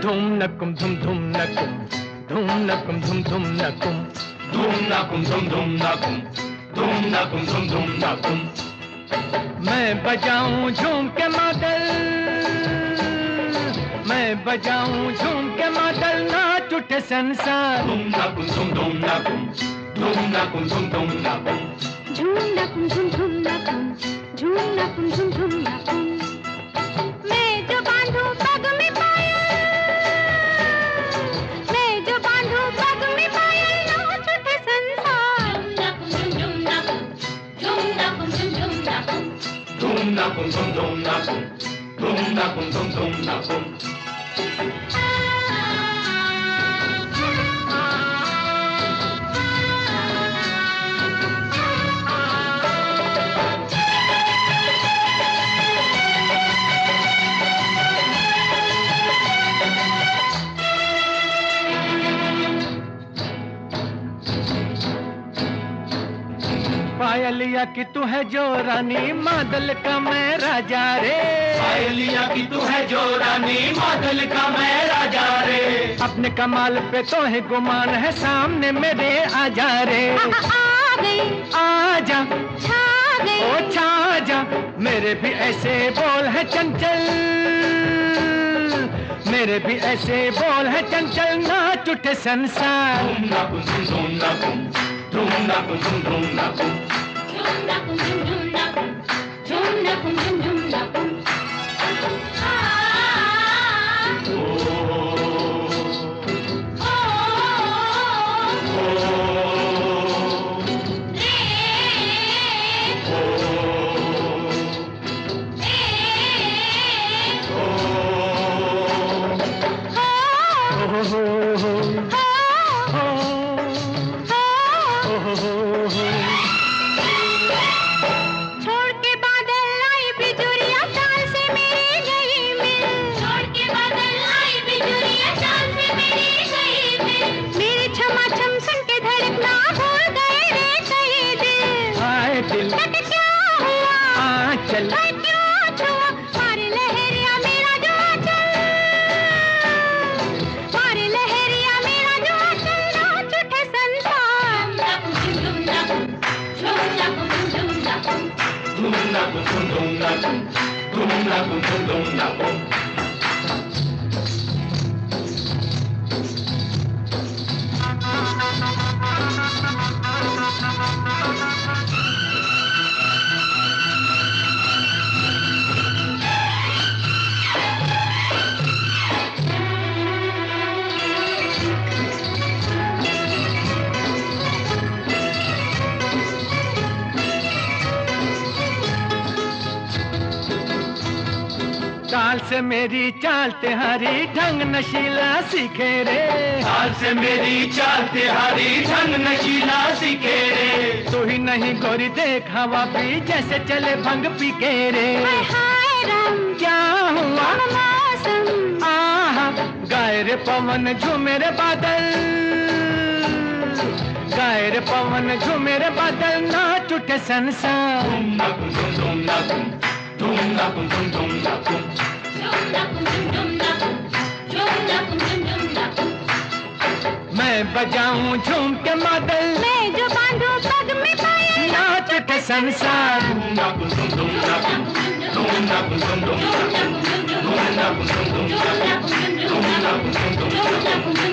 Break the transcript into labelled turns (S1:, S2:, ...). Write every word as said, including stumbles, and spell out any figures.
S1: धूम नकुम धुम धुम नकुम धूम नकुम धुम धुम नकुम
S2: धूम नकुम धुम धुम नकुम धूम नकुम धुम धुम नकुम।
S1: मैं बजाऊं झूम के मादल, मैं बजाऊं झूम के मादल, नाच उठे संसार।
S2: धूम नकुम धुम धुम नकुम धूम नकुम धुम धुम नकुम
S3: झूम नकुम धुम धुम नकुम झूम नकुम धुम धुम नकुम। मैं जो बांधूं पग में पायल, मैं जो बांधूं पग में पायल, नाच उठे संसार।
S2: धूम नकुम धुम धुम नकुम धूम नकुम धुम धुम नकुम धूम नकुम धुम धुम नकुम।
S1: पायलिया की तू है जो रानी, मादल का मैं राजा रे।
S2: पायलिया की तू है जो रानी, मादल का मैं राजा रे।
S1: अपने कमाल पे तो है गुमान है, सामने मेरे आजा रे।
S3: आ, आ, आ गई,
S1: आजा
S3: छा गई,
S1: ओ छा जा, मेरे भी ऐसे बोल है चंचल, मेरे भी ऐसे बोल है चंचल, नाच उठे संसार।
S2: धूम नकुम धूम नकुम धूम नकुम धूम धूम नकुम
S3: झूम नकुम झूम झूम नकुम झूम नकुम झूम झूम नकुम। छोड़ के बादल आई बिजुरिया, चाल से मेरी गई मिल। छोड़ के बादल आई बिजुरिया, चाल से मेरी गई मिल। मेरी छमा छम सुन के धड़कना भूल गए रे कई दिल।
S1: हाय दिल
S3: तक क्या हुआ
S1: आंचल,
S3: हाय क्यों छुआ, मारे लहरिया मेरा जो आंचल, मारे लहरिया मेरा जो आंचल, नाच उठे संसार।
S2: धूम नकुम धूम धूम नकुम धूम नकुम धूम धूम नकुम।
S1: चाल से मेरी चाल तिहारी, ढंग नशीला सीखे रे।
S2: चाल से मेरी चाल तिहारी, ढंग नशीला सीखे रे।
S1: तू ही नहीं गोरी देख हवा भी, जैसे चले भंग पी के रे।
S3: हाय हाय राम
S1: क्या हुआ
S3: मौसम,
S1: आहा, गाए रे पवन झूमे रे बादल, गाए रे पवन झूमे रे बादल, नाच उठे संसार।
S2: धूम नकुम धूम नकुम धूम नकुम धूम धूम नकुम
S3: झूम नकुम झूम झूम नकुम झूम नकुम झूम झूम नकुम।
S1: मैं बजाऊं झूम के मादल,
S3: मैं जो बांधूं पग में पायल,
S1: नाच उठे संसार।
S2: धूम नकुम धूम नकुम धूम नकुम धूम धूम नकुम धूम नकुम धूम धूम नकुम धूम नकुम धूम